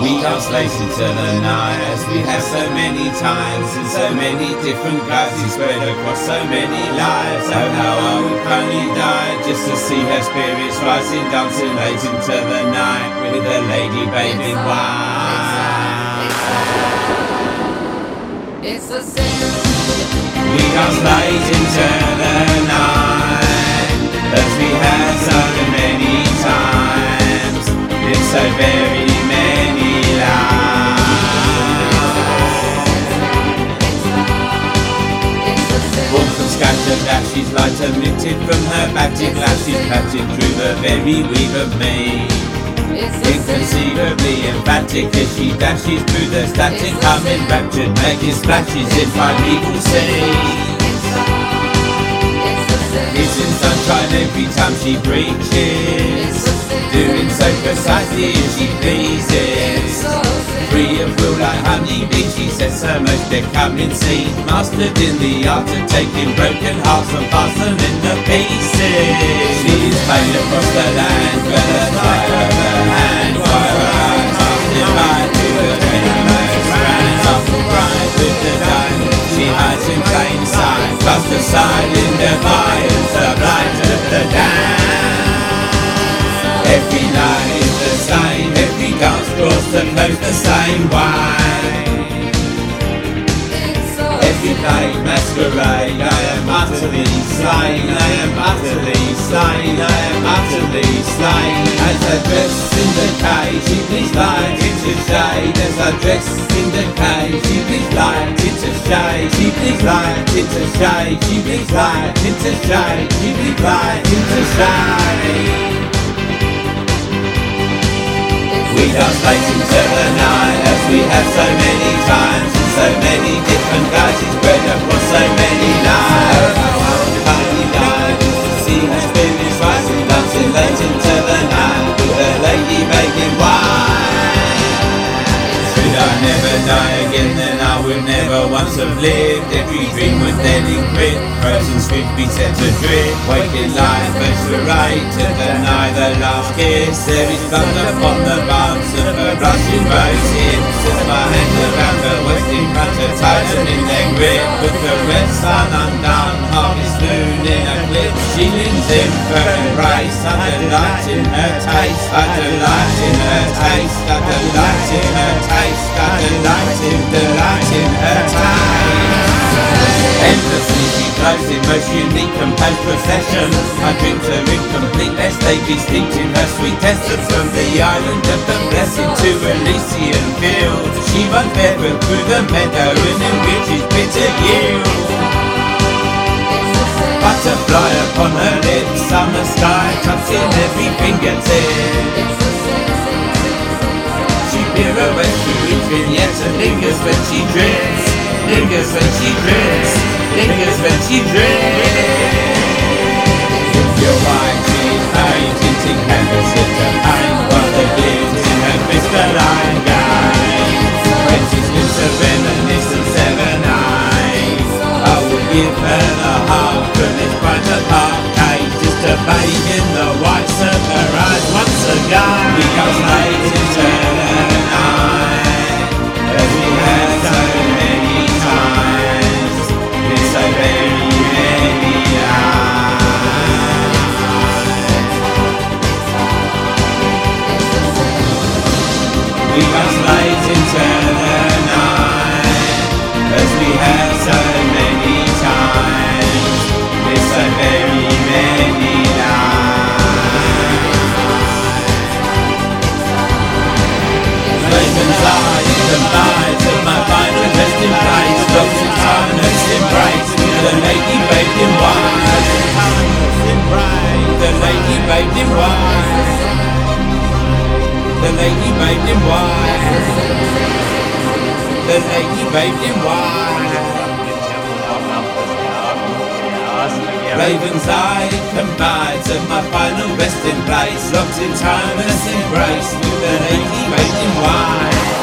We dance late into the night, as we have so many times, and so many different guys who spread across so many lives. Oh, how I would kindly die just to see her spirits rising, dancing late into the night with a lady babe in white. It's a sin. We dance late into the night, as we have so many times, in so very many lives. Warmth and scattered ashes, light emitted from her battered glasses, patted through the very weave of me. Inconceivably emphatic as she dashes through the static, I'm enraptured, making splashes in primeval sea. Kissing sunshine every time she preaches, doing so precisely as she pleases. Free of will like honeybee, she sets her most becoming scene, mastered in the art of taking broken hearts and fastening the pieces. She is played across the land, but a fire of her hand, fire her eyes, casting light to the dreamers, ran awful bright with the dawn. She hides in plain sight, cast aside in defiance, the blight of the damned. Every night is the same, every dance draws to close the same way. Every night masquerade, I am utterly slain, I am utterly slain, I am utterly slain. As I dress in decay, she bleeds light into shade. As I dress in decay, she bleeds light into shade. She bleeds light into shade, she bleeds light into shade, she bleeds light into shade. We dance late into the night, as we have so many times, and so many different guys who spread across so many lives. Honey died just to see her spirits rising, dancing late into the night with a lady babe in white. Should I never die again, then I would never once have lived. Every dream would then encrypt, frozen script be set adrift. Waking life eviscerate to deny the last kiss. There is blood upon the bumps of her blushing rose hips, as my hands around her waist in front of tightening their grip. With the red sun undone, harvest moon in a clip, she leans in for embrace. I delight in her taste, I delight in her taste, I delight in her taste, I delight in her taste. Endlessly she flows in most unique composed procession. My dreams are incomplete lest they be steeped in her sweet essence. From the island of the blessed to Elysian fields, she runs barefoot through the meadow and enriches bitter yield. Butterfly upon her lips, summer sky touching every fingertip. She pirouettes through each vignette and lingers when she drifts, lingers when she drifts, lingers when she drifts. If your white she's painting canvas in the paint, while the glimpse in her crystalline gaze. When she slips a reminiscent 7 eyes, I will give her the heart from this brighter park cage, just a babe in the whites of her eyes once again. We go late into the night, as we have so many times, in so very many lives. We go late into the night, as we have so many times, in so very many lives. Raven's eyes, the light of my final resting place, lost in time and its embrace, the lady bathed in wine. The lady bathed in wine. The lady bathed in wine. The lady bathed in wine. Raven's eye confides of my final resting place, locked in timeless embrace with the lady bathed in wine.